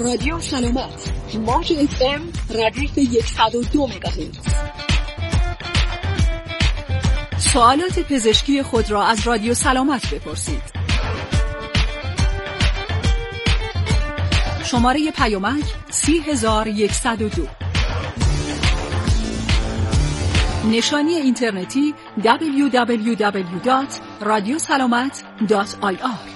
رادیو سلامت، موج FM ردیف 102 مگاهرتز. سوالات پزشکی خود را از رادیو سلامت بپرسید. شماره پیامک 30102. نشانی اینترنتی www.radiosalamat.ir.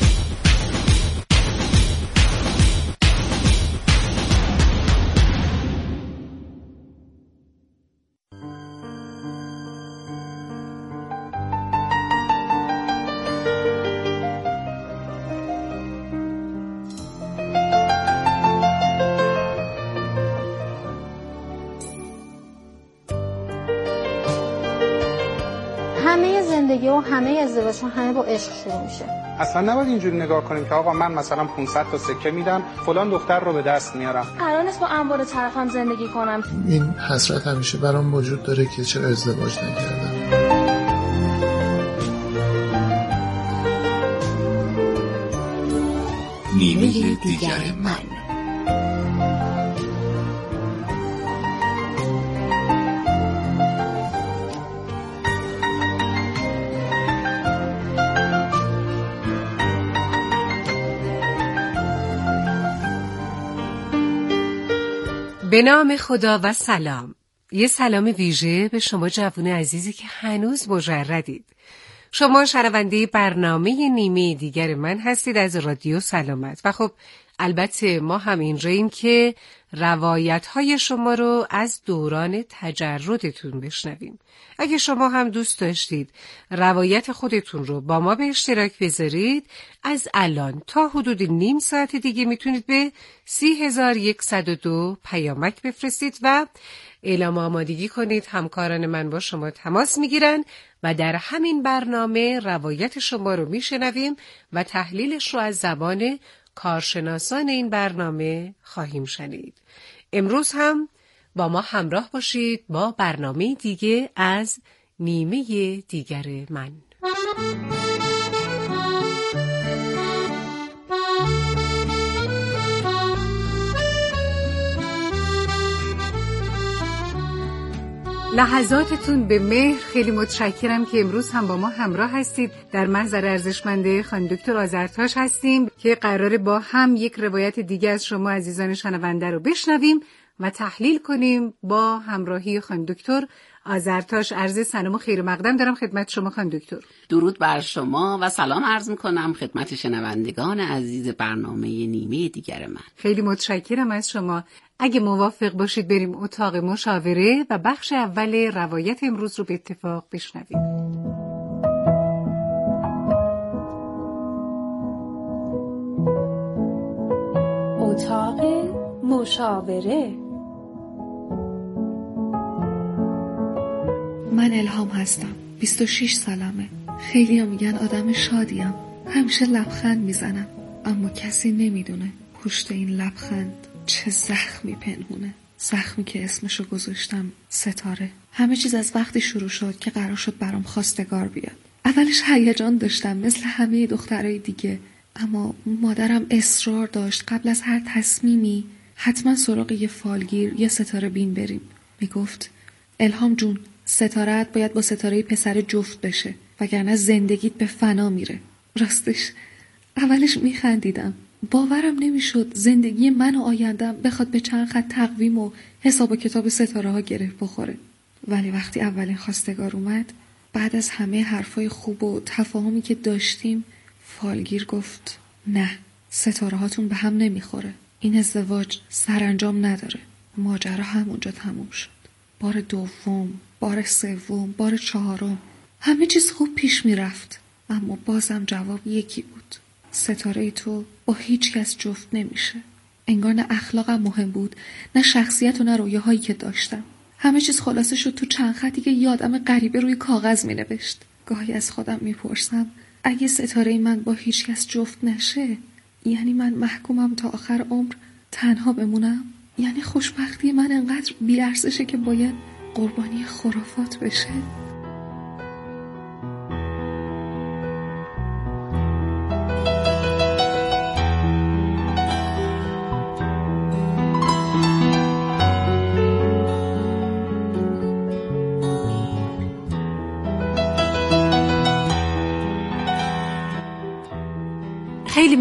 همه زندگی و همه ازدواج‌ها همه با عشق شروع میشه. اصلا نباید اینجوری نگاه کنیم که آقا من مثلا 500 تا سکه میدم فلان دختر رو به دست میارم. قرار نیست با انبار طرفم زندگی کنم. این حسرت همیشه برام وجود داره که چرا ازدواج نکردم. نیمه دیگر من. به نام خدا و سلام. یه سلام ویژه به شما جوان عزیزی که هنوز مجردید. شما شنونده برنامه نیمه دیگر من هستید از رادیو سلامت و خب البته ما هم اینجاییم که روایت‌های شما رو از دوران تجردتون بشنویم. اگه شما هم دوست داشتید روایت خودتون رو با ما به اشتراک بذارید، از الان تا حدود نیم ساعت دیگه میتونید به 30102 پیامک بفرستید و اعلام آمادگی کنید. همکاران من با شما تماس میگیرن و در همین برنامه روایت شما رو میشنویم و تحلیلش رو از زبان کارشناسان این برنامه خواهیم شنید. امروز هم با ما همراه باشید با برنامه دیگه از نیمه دیگر من. لحظاتتون به مهر. خیلی متشکرم که امروز هم با ما همراه هستید. در محضر ارزشمنده خانم دکتر آذرتاش هستیم که قراره با هم یک روایت دیگه از شما عزیزان شنونده رو بشنویم و تحلیل کنیم با همراهی خانم دکتر آذرتاش. عرض سلام و خیر مقدم دارم خدمت شما خانم دکتر. درود بر شما و سلام عرض میکنم خدمت شنوندگان عزیز برنامه نیمه دیگر من. خیلی متشکرم از شما. اگه موافق باشید بریم اتاق مشاوره و بخش اول روایت امروز رو به اتفاق بشنویم. اتاق مشاوره. من الهام هستم. 26 سالمه. خیلی ها میگن آدم شادیم. همیشه لبخند میزنم. اما کسی نمیدونه پشت این لبخند چه زخمی پنهونه. زخمی که اسمشو گذاشتم ستاره. همه چیز از وقتی شروع شد که قرار شد برام خواستگار بیاد. اولش هیجان داشتم مثل همه دخترای دیگه، اما مادرم اصرار داشت قبل از هر تصمیمی حتما سراغ یه فالگیر یا ستاره بین بریم. میگفت الهام جون، ستاره‌ات باید با ستاره پسر جفت بشه وگرنه زندگیت به فنا میره. راستش اولش میخندیدم. باورم نمیشد زندگی من و آیندم بخواد به چند خط تقویم و حساب و کتاب ستاره ها گره بخوره. ولی وقتی اولین خواستگار اومد، بعد از همه حرفای خوب و تفاهمی که داشتیم، فالگیر گفت نه، ستاره هاتون به هم نمیخوره. این ازدواج سرانجام نداره. ماجرا همونجا تموم شد. بار دوم، بار سوم، بار چهارم، همه چیز خوب پیش میرفت، اما بازم جواب یکی بود: ستاره تو با هیچ کس جفت نمیشه. انگار نه اخلاقم مهم بود، نه شخصیت و نه رویاهایی که داشتم. همه چیز خلاصه شد تو چند خطی که یه آدم غریبه روی کاغذ می نوشت. گاهی از خودم میپرسم اگه ستاره من با هیچ کس جفت نشه، یعنی من محکومم تا آخر عمر تنها بمونم؟ یعنی خوشبختی من انقدر بی‌ارزشه که باید قربانی خرافات بشه؟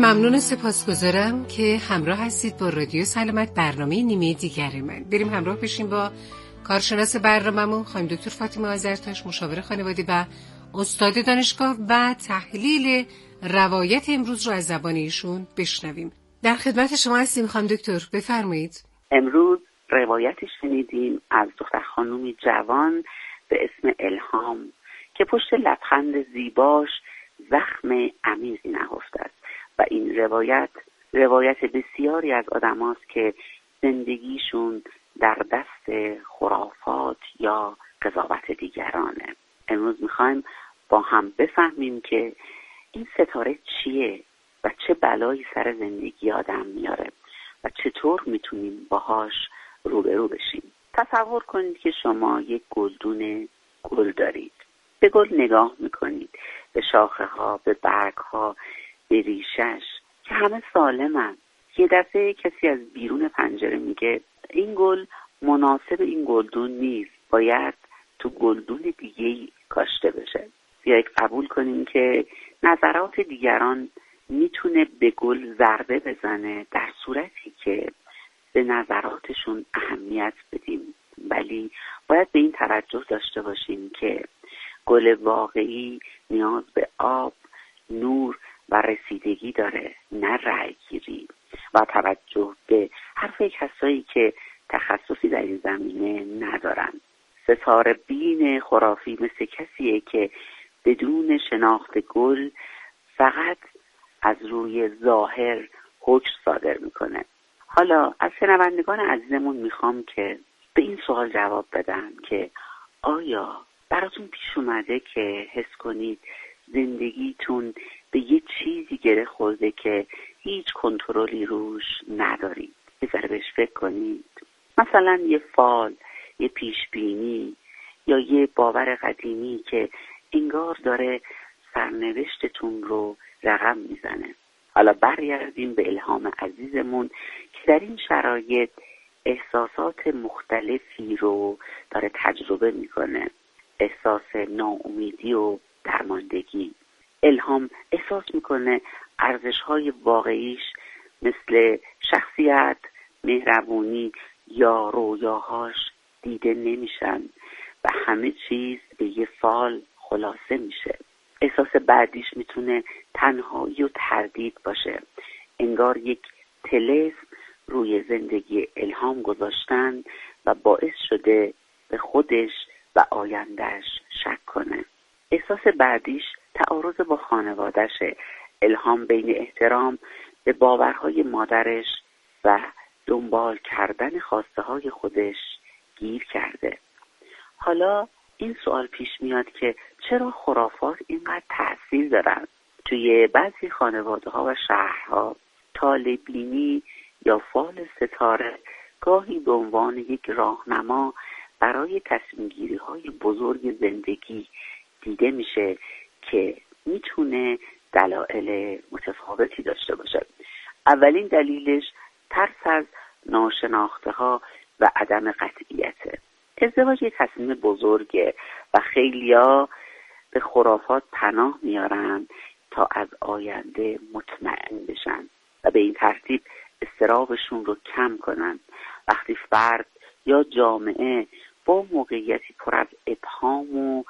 ممنون و سپاسگزارم که همراه هستید با رادیو سلامت، برنامه نیمه دیگر من. بریم همراه بشیم با کارشناس برنامه‌مون خانم دکتر فاطمه آذرتاش، مشاور خانوادگی و استاد دانشگاه، و تحلیل روایت امروز رو از زبان ایشون بشنویم. در خدمت شما هستیم خانم دکتر، بفرمایید. امروز روایتی شنیدیم از دختر خانومی جوان به اسم الهام که پشت لبخند زیباش زخم عمیقی نهفته است و این روایت بسیاری از آدم هاست که زندگیشون در دست خرافات یا قضاوت دیگرانه. امروز میخوایم با هم بفهمیم که این ستاره چیه و چه بلایی سر زندگی آدم میاره و چطور میتونیم باهاش روبرو بشیم. تصور کنید که شما یک گلدون گل دارید. به گل نگاه میکنید، به شاخه ها، به برگ ها، به ریشش که همه سالمن. یه دفعه کسی از بیرون پنجره میگه این گل مناسب این گلدون نیست، باید تو گلدون دیگه‌ای کاشته بشه. بیایید قبول کنیم که نظرات دیگران میتونه به گل ضربه بزنه در صورتی که به نظراتشون اهمیت بدیم، ولی باید به این توجه داشته باشیم که گل واقعی نیاز به آب، نور و رسیدگی داره، نه رأی گیری و توجه به حرف کسایی که تخصصی در این زمینه ندارن. ستاره بین خرافی مثل کسیه که بدون شناخت گل فقط از روی ظاهر حکم صادر میکنه. حالا از شنوندگان عزیزمون میخوام که به این سوال جواب بدن که آیا براتون پیش اومده که حس کنید زندگیتون به یه چیزی گره خورده که هیچ کنترلی روش ندارید؟ یه ذره بهش فکر کنید. مثلا یه فال، یه پیشبینی یا یه باور قدیمی که انگار داره سرنوشتتون رو رقم میزنه. حالا برگردیم به الهام عزیزمون که در این شرایط احساسات مختلفی رو داره تجربه میکنه. احساس ناامیدی و درماندگی. الهام احساس میکنه ارزش‌های واقعیش مثل شخصیت، مهربونی یا رویاهاش دیده نمیشن و همه چیز به یه فال خلاصه میشه. احساس بعدیش میتونه تنهایی و تردید باشه. انگار یک طلسم روی زندگی الهام گذاشتن و باعث شده به خودش و آیندهش شک کنه. احساس بعدیش تعارض با خانوادهشه. الهام بین احترام به باورهای مادرش و دنبال کردن خواسته های خودش گیر کرده. حالا این سوال پیش میاد که چرا خرافات اینقدر تأثیر دارن؟ توی بعضی خانواده ها و شهرها طالع‌بینی یا فال ستاره گاهی به عنوان یک راهنما برای تصمیم گیری های بزرگ زندگی دیده میشه که میتونه دلایل متفاوتی داشته باشه. اولین دلیلش ترس از ناشناخته ها و عدم قطعیته. ازدواج یک تصمیم بزرگه و خیلیا به خرافات پناه میارن تا از آینده مطمئن بشن و به این ترتیب اضطرابشون رو کم کنن. وقتی فرد یا جامعه با موقعیتی پر از ابهام و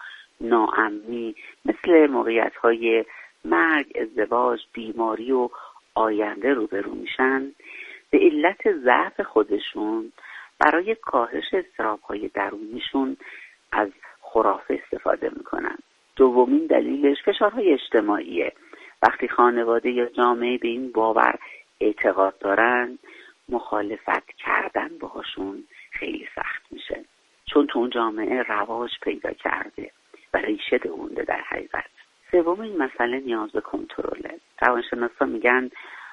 ناامنی مثل موقعیت‌های مرگ، ازدواج، بیماری و آینده روبرو میشن، به علت ضعف خودشون برای کاهش اضطراب‌های درونیشون از خرافه استفاده میکنن. دومین دلیلش فشارهای اجتماعیه. وقتی خانواده یا جامعه به این باور اعتقاد دارن، مخالفت کردن باهاشون خیلی سخت میشه، چون تو اون جامعه رواج پیدا کرده و ریشه دونده در حقیقت. سومین مسئله نیاز به کنترله. روانشناسا میگن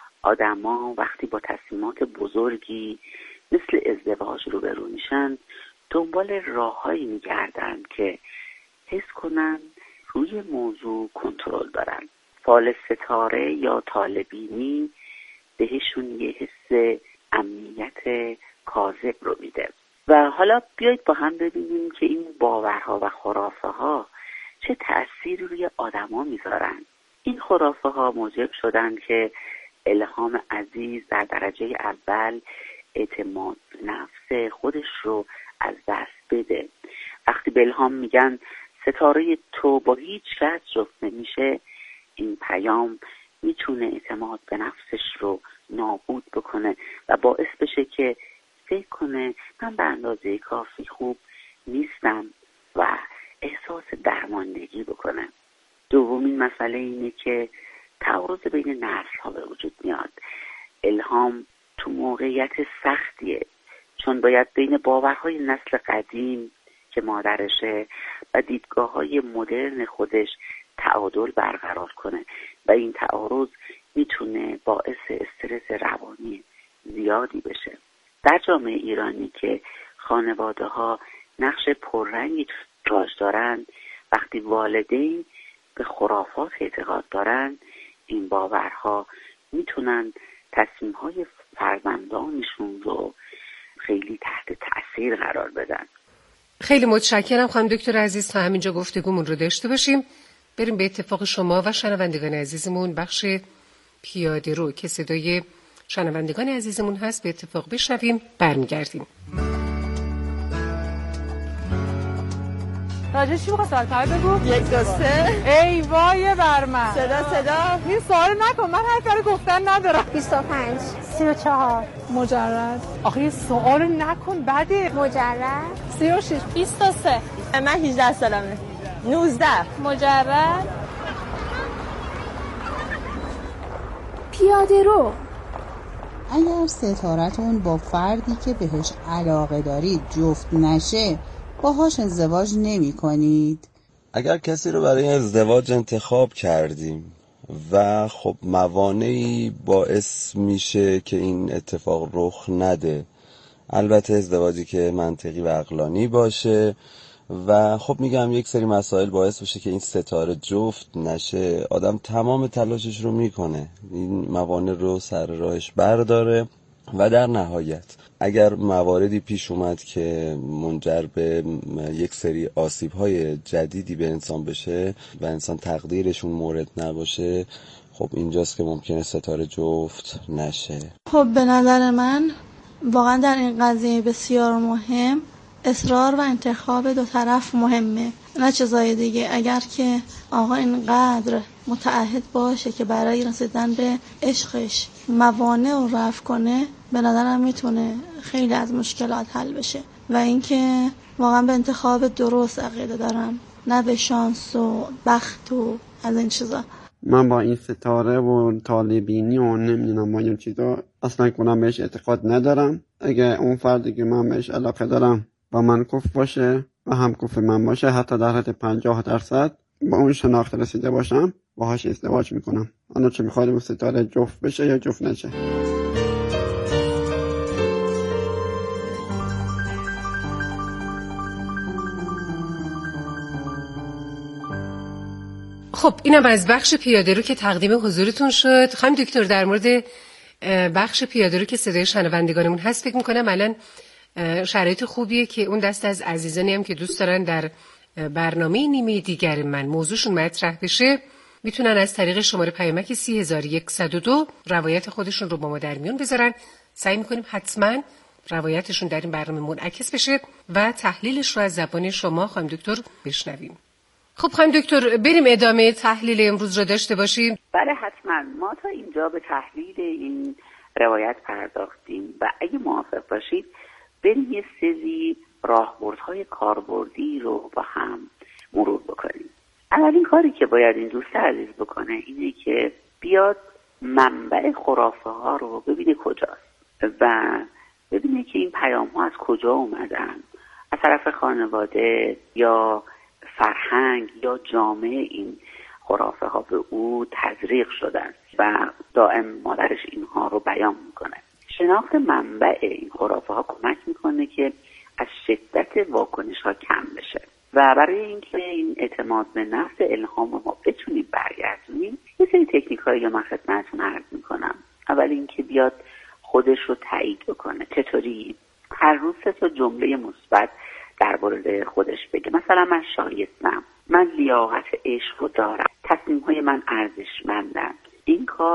آدما وقتی با تصمیمات بزرگی مثل ازدواج روبرو میشن، دنبال راههایی میگردن که حس کنن روی موضوع کنترل دارن. فال ستاره یا طالع‌بینی بهشون یه حس امنیت کاذب رو میده. و حالا بیایید با هم ببینیم که این باورها و خرافه ها چه تأثیری روی آدما میذارن. این خرافه ها موجب شدن که الهام عزیز در درجه اول اعتماد به نفس خودش رو از دست بده. وقتی به الهام میگن ستاره تو با هیچ کس جفت نمیشه، این پیام میتونه اعتماد به نفسش رو نابود بکنه و باعث بشه که فکر کنه من به اندازه کافی خوب نیستم و احساس درماندگی بکنه. دومین مسئله اینه که تعارض بین نسل‌ها به وجود میاد. الهام تو موقعیت سختیه، چون باید بین باورهای نسل قدیم که مادرشه و دیدگاه‌های مدرن خودش تعادل برقرار کنه و این تعارض میتونه باعث استرس روانی زیادی بشه. در جامعه ایرانی که خانواده‌ها نقش پررنگی راج دارن، وقتی والدین به خرافات اعتقاد دارن، این باورها میتونن تصمیم‌های فرزندانشون رو خیلی تحت تأثیر قرار بدن. خیلی متشکرم خانم دکتر عزیز. تا همینجا گفتگومون رو داشته باشیم. بریم به اتفاق شما و شنوندگان عزیزمون بخش پیاده رو که صدای شنوندگان عزیزمون هست به اتفاق بشنویم. برمیگردیم. راجع چی بخواه سوال پای بگو؟ 1 2 3 ای وای بر من. صدا این سوال نکن، من هر کاری گفتن ندارم. 25 34 مجرد. آخه این سوال نکن بده. مجرد 36 23 من 18 سالمه. 19 مجرد. پیاده رو. اگر ستارتون با فردی که بهش علاقه دارید جفت نشه، باهاش ازدواج نمی کنید؟ اگر کسی رو برای ازدواج انتخاب کردیم و خب موانعی باعث میشه که این اتفاق رخ نده، البته ازدواجی که منطقی و عقلانی باشه و خب میگم یک سری مسائل باعث بشه که این ستاره جفت نشه، آدم تمام تلاشش رو میکنه این موانع رو سر راهش برداره و در نهایت اگر مواردی پیش اومد که منجر به یک سری آسیب‌های جدیدی به انسان بشه و انسان تقدیرشون مورد نباشه، خب اینجاست که ممکنه ستاره جفت نشه. خب به نظر من واقعا در این قضیه بسیار مهم اصرار و انتخاب دو طرف مهمه، نه چیزای دیگه. اگر که آقا اینقدر متعهد باشه که برای رسیدن به عشقش موانع رو رفع کنه، به نظرم میتونه خیلی از مشکلات حل بشه. و اینکه واقعا به انتخاب درست عقیده دارم، نه به شانس و بخت و از این چیزا. من با این ستاره و طالبینی و نمیدونم با این چیزا اصلا کنم بهش اعتقاد ندارم. اگه اون فردی که من بهش علاقه دارم با من کف باشه و هم کف من باشه، حتی در حد 50% با اون شناخت رسیده باشم، باهاش ازدواج میکنم. انا چه میخواد اون ستاره جفت بشه یا جفت نشه. خب اینم از بخش پیاده رو که تقدیم حضورتون شد. خانم دکتر در مورد بخش پیاده رو که صدای شنوندگانمون هست فکر میکنم الان شرایط خوبیه که اون دست از عزیزانی هم که دوست دارن در برنامه نیمه دیگر من موضوعشون مطرح بشه میتونن از طریق شماره پیامک 3102 روایت خودشون رو با ما در میون بذارن. سعی میکنیم حتما روایتشون در این برنامه منعکس بشه و تحلیلش رو از زبان شما خانم دکتر بشنویم. خب خانم دکتر بریم ادامه تحلیل امروز رو داشته باشیم. بله حتما. ما تا اینجا به تحلیل این روایت پرداختیم و اگه موافق باشید بریم یه سری راهبردهای کاربردی رو با هم مرور بکنیم. اولین کاری که باید این دوست عزیز بکنه اینه که بیاد منبع خرافه ها رو ببینه کجاست و ببینه که این پیام ها از کجا اومدن، از طرف خانواده یا فرهنگ یا جامعه این خرافه ها به او تزریق شدن و دائم مادرش اینها رو بیان میکنه. شناخت منبع این خرافه ها کمک میکنه که از شدت واکنش ها کم بشه و برای اینکه این اعتماد به نفس الهام رو ما بتونیم برگردونیم یه سری تکنیک هایی رو من خدمتتون عرض میکنم. اول اینکه بیاد خودش رو تایید بکنه. چطوری؟ هر روز 3 جمله مثبت در مورد خودش بگه. مثلا من شایستم، من لیاقت عشق رو دارم، تصمیم های من ارزشمندن، این کار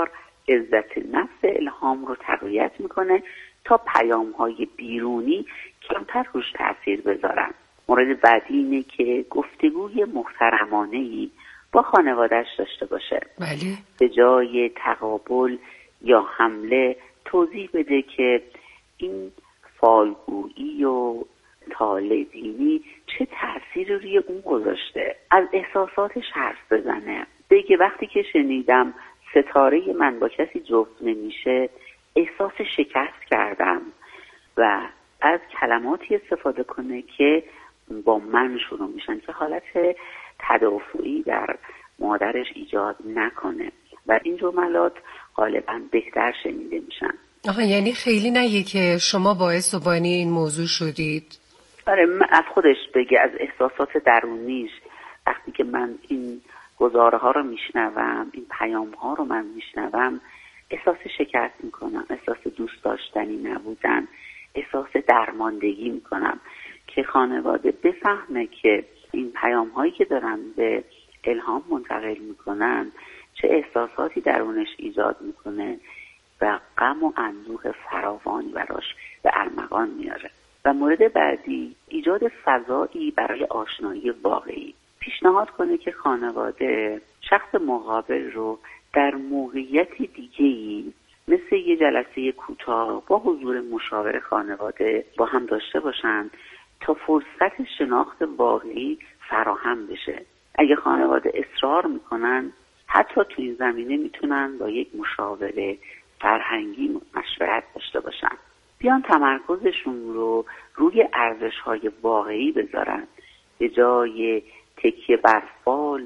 عزت نفس الهام رو تقویت میکنه تا پیام‌های بیرونی کمتر روش تأثیر بذارن. مورد بعدی اینه که گفتگوی محترمانه‌ای با خانواده‌اش داشته باشه. بله. به جای تقابل یا حمله توضیح بده که این فالگویی و طالع‌بینی چه تأثیری روی اون گذاشته. از احساساتش حرف بزنه. بگه وقتی که شنیدم ستاره من با کسی جفت نمیشه احساس شکست کردم و از کلماتی استفاده کنه که با من شروع میشن که حالت تدافعی در مادرش ایجاد نکنه و این جملات غالبا بهتر شنیده میشن. یعنی خیلی نگه که شما باعث و بانی این موضوع شدید. آره، از خودش بگه، از احساسات درونیش. وقتی که من این گزاره ها رو میشنوم، این پیام ها رو من میشنوم، احساس شکست میکنم، احساس دوست داشتنی نبودن، احساس درماندگی میکنم که خانواده بفهمه که این پیام هایی که دارن به الهام منتقل میکنن چه احساساتی درونش ایجاد میکنه و غم و اندوه فراوانی براش به ارمغان میاره. و مورد بعدی، ایجاد فضایی برای آشنایی واقعی. پیشنهاد کنه که خانواده شخص مقابل رو در موقعیتی دیگه‌ای مثل یه جلسه کوتاه با حضور مشاور خانواده با هم داشته باشن تا فرصت شناخت واقعی فراهم بشه. اگه خانواده اصرار میکنن حتی تو این زمینه میتونن با یک مشاور فرهنگی مشورت داشته باشن. بیان تمرکزشون رو روی ارزش‌های واقعی بذارن به جای تکیه بر فال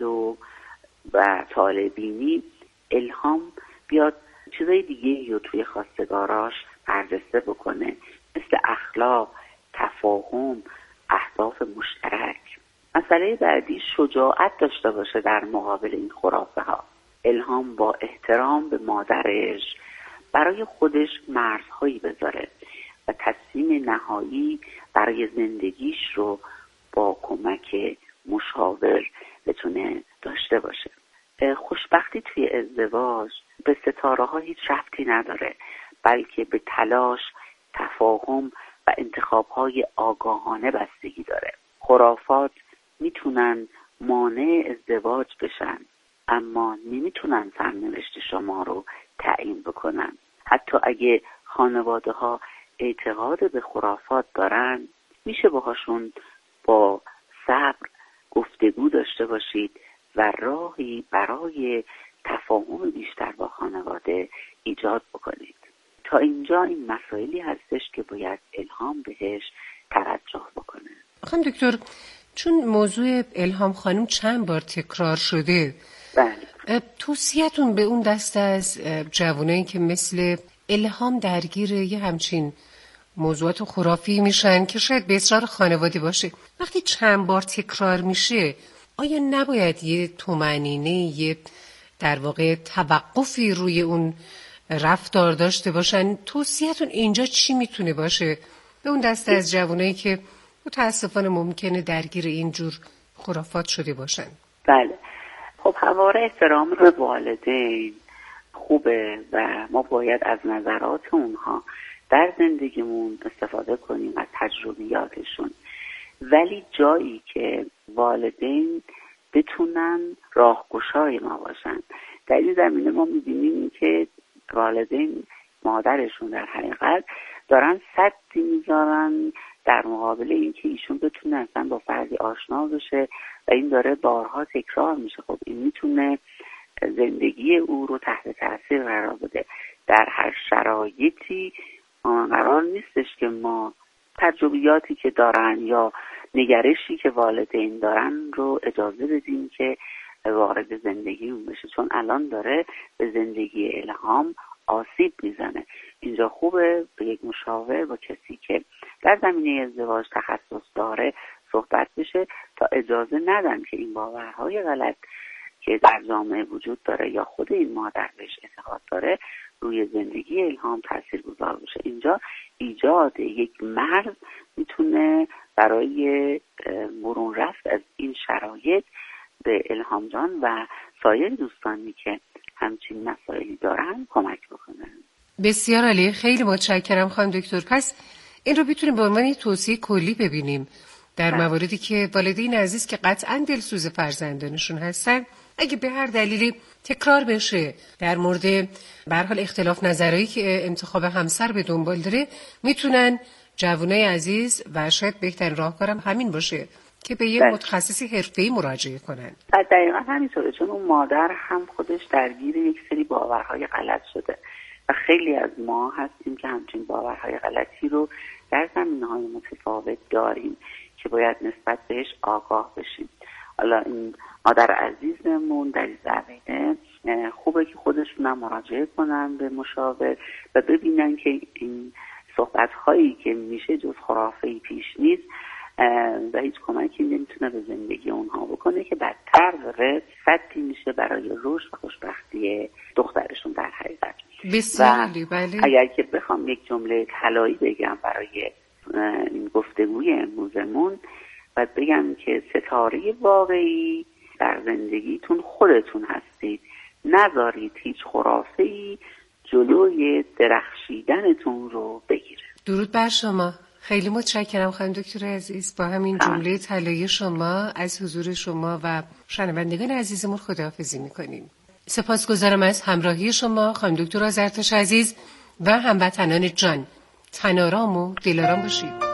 و طالع‌بینی. الهام بیاد چیزای دیگه رو توی خواستگاراش برجسته بکنه، مثل اخلاق، تفاهم، اهداف مشترک. مسئله بعدی، شجاعت داشته باشه در مقابل این خرافه ها. الهام با احترام به مادرش برای خودش مرزهایی بذاره و تصمیم نهایی برای زندگیش رو با کمک مشاور بتونه داشته باشه. خوشبختی توی ازدواج به ستاره ها هیچ ربطی نداره، بلکه به تلاش، تفاهم و انتخاب های آگاهانه بستگی داره. خرافات میتونن مانع ازدواج بشن اما نمیتونن سرنوشت شما رو تعیین بکنن. حتی اگه خانواده ها اعتقاد به خرافات دارن، میشه باهاشون با صبر گفتگو داشته باشید و راهی برای تفاهم بیشتر با خانواده ایجاد بکنید. تا اینجا این مسائلی هستش که باید الهام بهش توجه بکنه. خانم دکتر، چون موضوع الهام خانم چند بار تکرار شده، بله، توصیه‌تون به اون دسته از جوانایی که مثل الهام درگیر یه همچین موضوعات خرافی میشن که شاید به اصرار خانواده باشه، وقتی چند بار تکرار میشه آیا نباید یه طمأنینه، یه در واقع توقفی روی اون رفتار داشته باشن؟ توصیه‌تون اینجا چی میتونه باشه به اون دسته از جوانایی که متاسفانه ممکنه درگیر اینجور خرافات شده باشن؟ بله، خب همواره احترام به والدین خوبه و ما باید از نظرات اونها در زندگیمون استفاده کنیم، از تجربیاتشون، ولی جایی که والدین بتونن راهگشای ما باشن. در این زمینه ما می‌بینیم که والدین، مادرشون در حقیقت دارن سدی میذارن در مقابل اینکه ایشون بتونه اصلا با فردی آشنا بشه و این داره بارها تکرار میشه. خب این میتونه زندگی او رو تحت تاثیر قرار بده. در هر شرایطی قرار نیستش که ما تجربیاتی که دارن یا نگرشی که والدین دارن رو اجازه بدیم که وارد زندگیمون بشه، چون الان داره به زندگی الهام آسیب میزنه. اینجا خوبه به یک مشاور، با کسی که در زمینه ازدواج تخصص داره صحبت بشه تا اجازه ندن که این باورهای غلط که در جامعه وجود داره یا خود این مادر بهش اعتقاد داره روی زندگی الهام تاثیرگذار بشه. اینجا ایجاد یک مرز میتونه برای مرور رفت از این شرایط به الهام جان و سایر دوستانی که همچین مسائلی دارن کمک بکنن. بسیار عالی، خیلی متشکرم خانم دکتر. پس این رو میتونیم به عنوان توصیه کلی ببینیم در مواردی که والدین عزیز که قطعاً دلسوز فرزندانشون هستن، اگه به هر دلیلی تکرار بشه در مورد به هر حال اختلاف نظرهایی که انتخاب همسر به دنبال داره، میتونن جوانای عزیز و شاید بهترین راهکارم همین باشه که به یه متخصصی حرفه‌ای مراجعه کنن. دقیقاً همینطوره، چون اون مادر هم خودش درگیر یک سری باورهای غلط شده و خیلی از ما هستیم که همچین باورهای غلطی رو در زمینه‌های متفاوت داریم که باید نسبت بهش آگاه بشیم. حالا این مادر عزیزمون در این زمینه خوبه که خودشون هم مراجعه کنن به مشاور و ببینن که این صحبت‌هایی که میشه جز خرافه‌ای پیش نیست و هیچ کمکی نمیتونه به زندگی اونها بکنه که بدتر داره سدی میشه برای رشد و خوشبختی دخترشون در حقیقت. بسیار بله. اگر که بخوام یک جمله طلایی بگم برای این گفتگوی امروزمون، باید بگم که ستاره واقعی در زندگیتون خودتون هستید. نذارید هیچ خرافه‌ای جلوی درخشیدنتون رو بگیره. درود بر شما. خیلی متشکرم خانم دکتر عزیز. با همین جمله طلایی شما از حضور شما و شنوندگان عزیزمون خداحافظی میکنیم. سپاسگزارم از همراهی شما خانم دکتر آذرتاش عزیز و هموطنان جان. تن‌آرام و دل‌آرام باشید.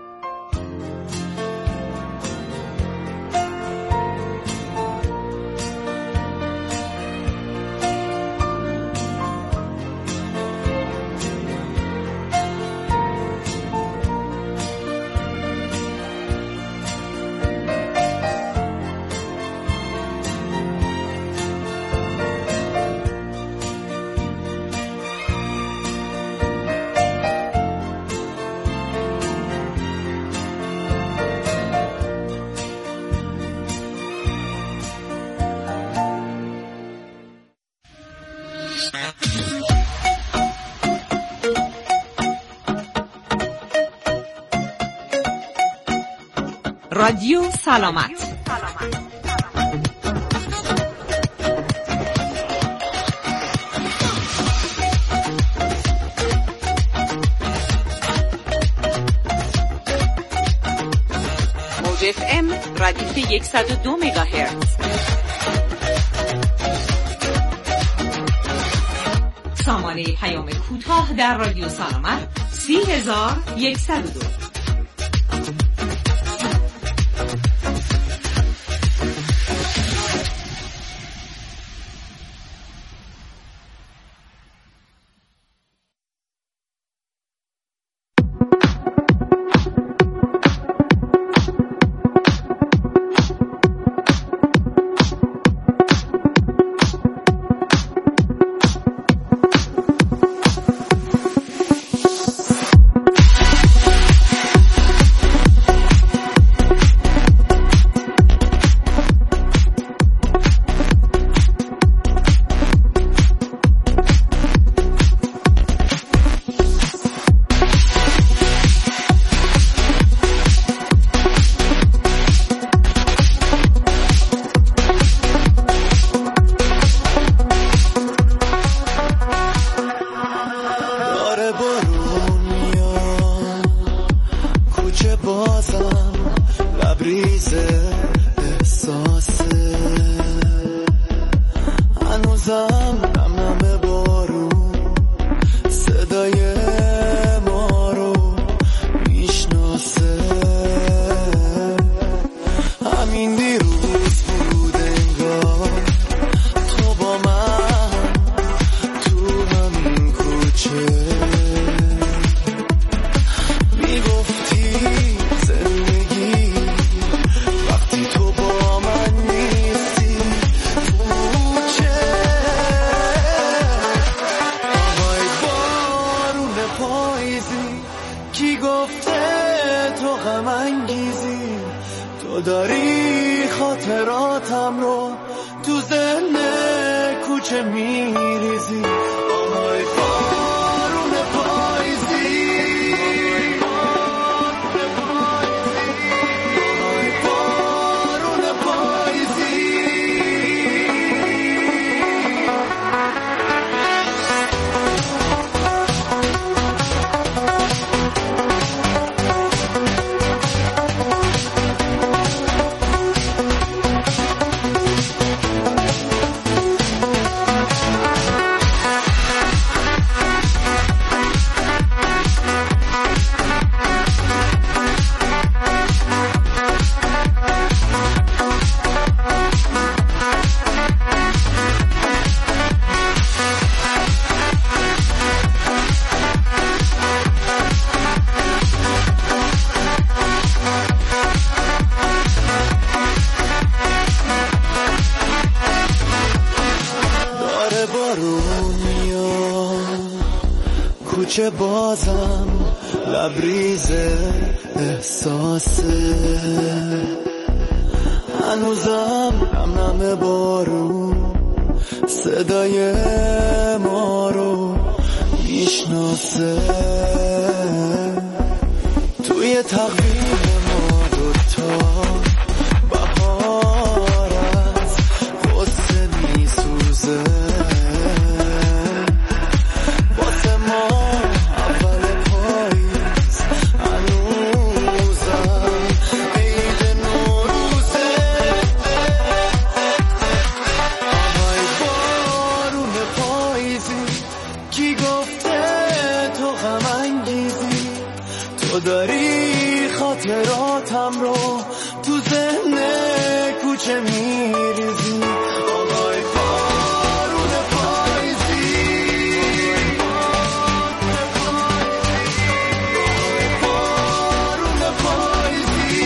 رادیو سلامت. موج FM ردیف 102 مگاهرتز. سامانه پیام کوتاه در رادیو سلامت 30102. که بازم لبریز احساسه، هنوزم نم بارون صدای ما رو میشناسه. توی تقویم ما دوتا بهار از غصه میسوزه، واسه ما اول پاییز هنوزم عید نوروزه. آهای بارون پاییزی کی گفته تو غم انگیزی، تو داری خاطراتم رو تو ذهن کوچه میریزی. آهای بارون پاییزی، بارون پاییزی.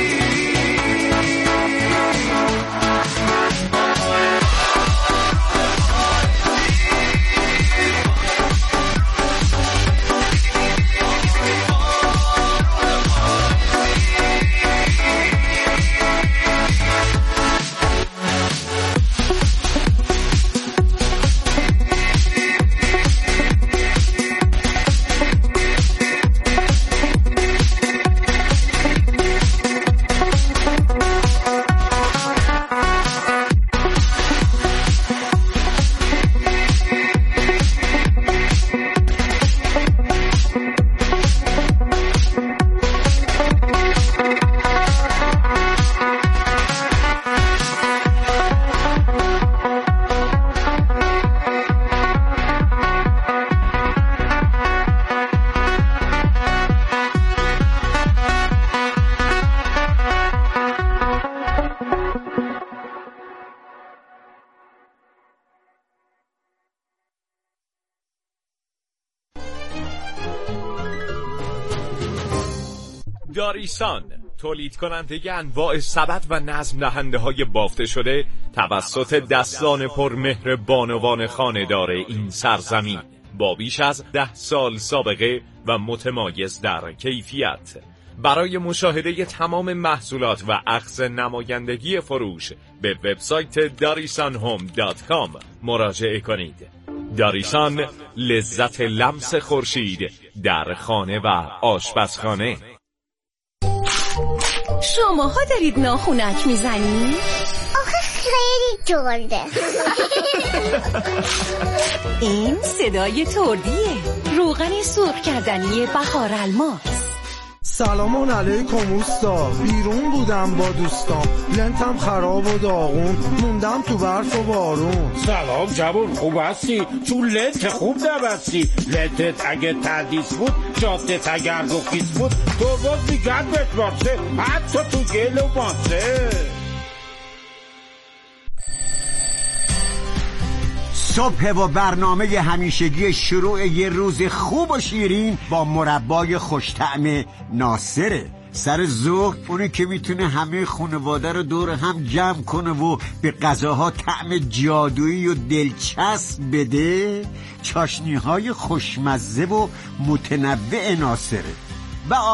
داریسان، تولید کننده انواع سبد و نظم دهنده های بافته شده توسط دستان پرمهر بانوان خانه‌دار این سرزمین، با بیش از 10 سال سابقه و متمایز در کیفیت. برای مشاهده تمام محصولات و اخذ نمایندگی فروش به وبسایت darisanhome.com مراجعه کنید. داریسان، لذت لمس خورشید در خانه و آشپزخانه. شماها دارید ناخونک میزنید؟ آخه خیلی جرده. این صدای تردیه، روغن سرخ کردنی بهار الماس. سلام علیکم اوستا، بیرون بودم با دوستام، لنتم خراب و داغون، موندم تو برف و بارون. سلام جوون، خوب هستی؟ چون لنت خوب نبستی. لنتت اگه تردیس بود، جادت اگر رخیص بود، تو باز میگرد بتماسه، حتی تو گل و ماسه. صبح و برنامه همیشگی شروع یه روز خوب و شیرین با مربای خوش‌طعم ناصره. سر ظهر اونی که میتونه همه خانواده رو دور هم جمع کنه و به غذاها طعم جادویی و دلچسب بده، چاشنی‌های خوشمزه و متنوع ناصره. و